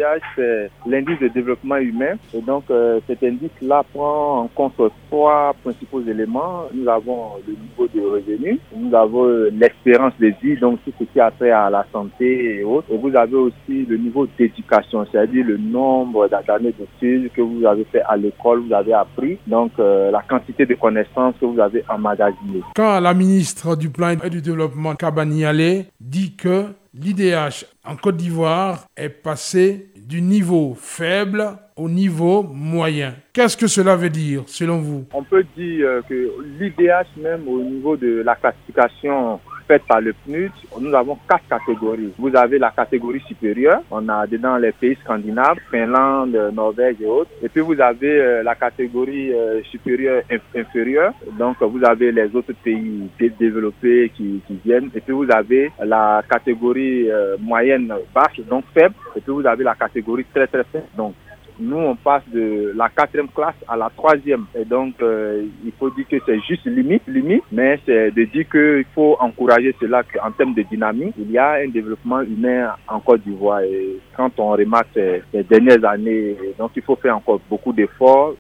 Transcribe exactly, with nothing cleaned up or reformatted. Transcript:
H, c'est l'indice de développement humain. Et donc, euh, cet indice-là prend en compte trois principaux éléments. Nous avons le niveau de revenu, nous avons l'espérance de vie, donc tout ce qui a trait à la santé et autres. Et vous avez aussi le niveau d'éducation, c'est-à-dire le nombre d'années d'études que vous avez fait à l'école, vous avez appris, donc euh, la quantité de connaissances que vous avez emmagasinées. Quand la ministre du Plan et du Développement, Kabani Ale, dit que l'I D H en Côte d'Ivoire est passé du niveau faible au niveau moyen. Qu'est-ce que cela veut dire, selon vous? On peut dire que l'I D H, même au niveau de la classification faite par le P N U D, nous avons quatre catégories. Vous avez la catégorie supérieure, on a dedans les pays scandinaves, Finlande, Norvège et autres. Et puis vous avez la catégorie supérieure inférieure, donc vous avez les autres pays développés qui, qui viennent. Et puis vous avez la catégorie moyenne basse, donc faible. Et puis vous avez la catégorie très très faible. Donc nous, on passe de la quatrième classe à la troisième. Et donc, euh, il faut dire que c'est juste limite, limite, mais c'est de dire qu'il faut encourager cela en termes de dynamique. Il y a un développement humain en Côte d'Ivoire. Et quand on remarque ces, ces dernières années, donc il faut faire encore beaucoup d'efforts.